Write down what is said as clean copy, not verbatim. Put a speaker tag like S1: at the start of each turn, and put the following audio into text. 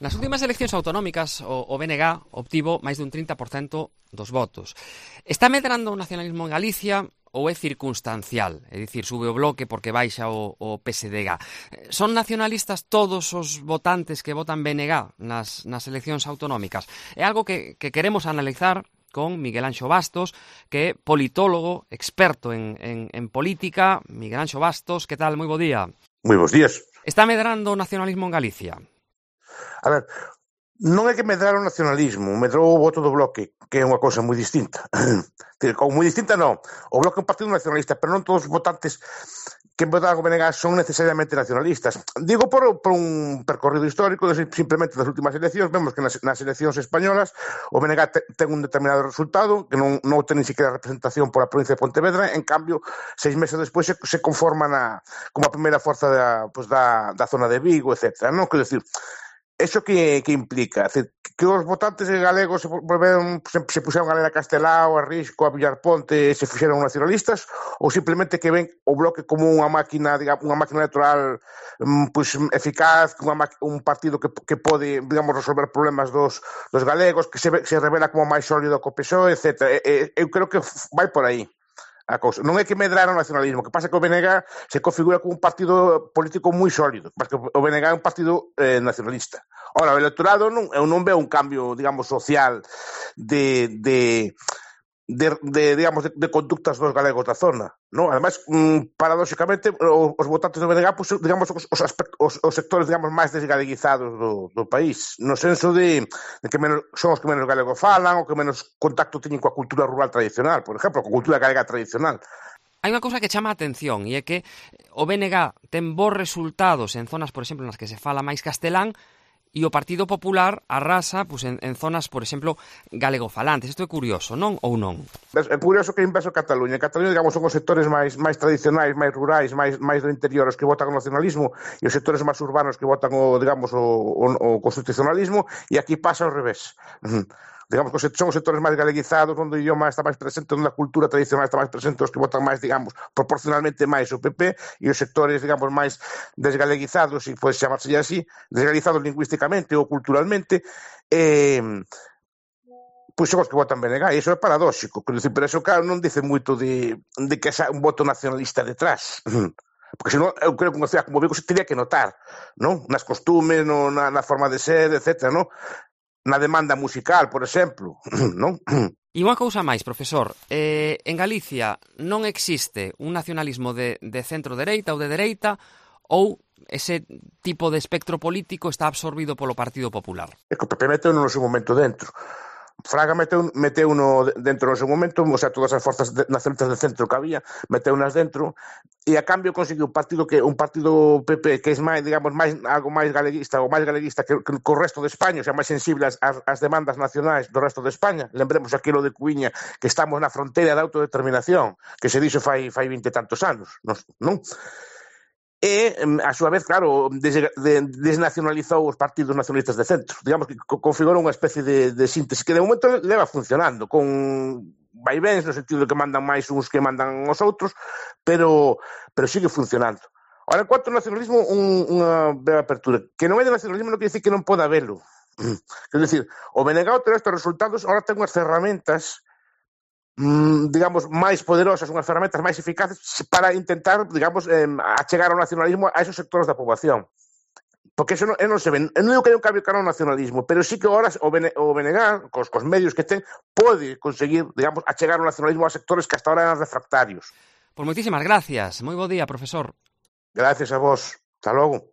S1: Nas últimas eleccións autonómicas, o BNG obtivo máis dun 30% dos votos. Está medrando o nacionalismo en Galicia ou é circunstancial? É dicir, sube o Bloque porque baixa o PSDG. Son nacionalistas todos os votantes que votan BNG nas eleccións autonómicas? É algo que queremos analizar con Miguel Anxo Bastos, que é politólogo, experto en política. Miguel Anxo Bastos, que tal? Moi bo día.
S2: Moi bons días.
S1: Está medrando o nacionalismo en Galicia?
S2: A ver, non é que medrar o nacionalismo, medrou o voto do Bloque, que é unha cousa moi distinta. Moi distinta non. O Bloque é un partido nacionalista, pero non todos os votantes que votan o BNG son necesariamente nacionalistas. Digo por un percorrido histórico, simplemente das últimas eleccións, vemos que nas eleccións españolas o BNG ten un determinado resultado, que non ten ni siquiera representación pola provincia de Pontevedra, en cambio, 6 meses despois se conforman como a primeira forza da zona de Vigo, etc. Non? Quero dicir, eso que implica? Es decir, que os votantes galegos se puxeron a ler a Castelao, a Risco, a Villarponte, se fixeron nacionalistas, ou simplemente que ven o Bloque como unha máquina, digamos, unha máquina electoral eficaz, un partido que pode, digamos, resolver problemas dos galegos, que se revela como máis sólido que o PSOE, etc. Eu creo que vai por aí a cousa. Non é que medrar o nacionalismo, que pasa que o BNG se configura como un partido político moi sólido, porque o BNG é un partido nacionalista. Ora, o electorado eu non veo un cambio, digamos, social de conductas dos galegos da zona, non? Ademais, paradóxicamente, os votantes do BNG, pues, digamos, os sectores, digamos, máis desgaleguizados do país, no senso de que son os que menos galego falan, ou que menos contacto teñen coa cultura rural tradicional, por exemplo, coa cultura galega tradicional.
S1: Hai unha cousa que chama a atención, e é que o BNG ten bons resultados en zonas, por exemplo, nas que se fala máis castelán, e o Partido Popular arrasa en zonas, por exemplo, galegofalantes. Isto é curioso, non ou non?
S2: É curioso que é inverso Cataluña. En Cataluña, digamos, son os sectores máis tradicionais, máis rurais, máis do interior os que votan o nacionalismo, e os sectores máis urbanos que votan o constitucionalismo, e aquí pasa ao revés. Digamos que son os sectores máis galeguizados, onde o idioma está máis presente, onde a cultura tradicional está máis presente, os que votan máis, digamos, proporcionalmente máis o PP, e os sectores, digamos, máis desgaleguizados, e pode chamarse así, desgaleguizados lingüísticamente ou culturalmente, pois son os que votan BNG, e iso é paradóxico, pero iso, claro, non dice moito de que xa un voto nacionalista detrás. Porque senón, eu creo que unha cidade como Vigo se teria que notar, non? Nas costumes, na forma de ser, etc., non? Na demanda musical, por exemplo, non?
S1: E unha cousa máis, profesor, en Galicia non existe un nacionalismo de centro-dereita ou de dereita, ou ese tipo de espectro político está absorbido polo Partido Popular?
S2: É que o PP meteu no seu momento dentro. Fraga meteu uno dentro no seu momento, o sea, todas as forzas nacionalistas de centro que había, meteu unas dentro, e a cambio conseguiu un partido PP que é máis, digamos, algo máis galeguista, ou máis galeguista que o resto de España, o sea, máis sensible ás demandas nacionais do resto de España. Lembremos aquilo de Cuíña, que estamos na fronteira da autodeterminación, que se dixo fai 20 e tantos anos, non? E, a súa vez, claro, desnacionalizou os partidos nacionalistas de centro. Digamos que configurou unha especie de síntese que de momento leva funcionando, con vaivéns no sentido de que mandan máis uns que mandan os outros, pero sigue funcionando. Ora, en cuanto ao nacionalismo, unha breve apertura. Que non é de nacionalismo non quer dicir que non poda habelo. Quer dicir, o BNG ten estes resultados, ahora ten unhas ferramentas digamos, máis poderosas, unhas ferramentas máis eficaces para intentar, digamos, achegar ao nacionalismo a esos sectores da poboación. Porque eso non se ven. Non digo que hai un cambio cara ao nacionalismo, pero sí que ahora o BNG, cos medios que ten, pode conseguir, digamos, achegar o nacionalismo a sectores que hasta ahora eran refractarios.
S1: Pois moitísimas gracias. Moi bo día, profesor.
S2: Gracias a vos. Hasta logo.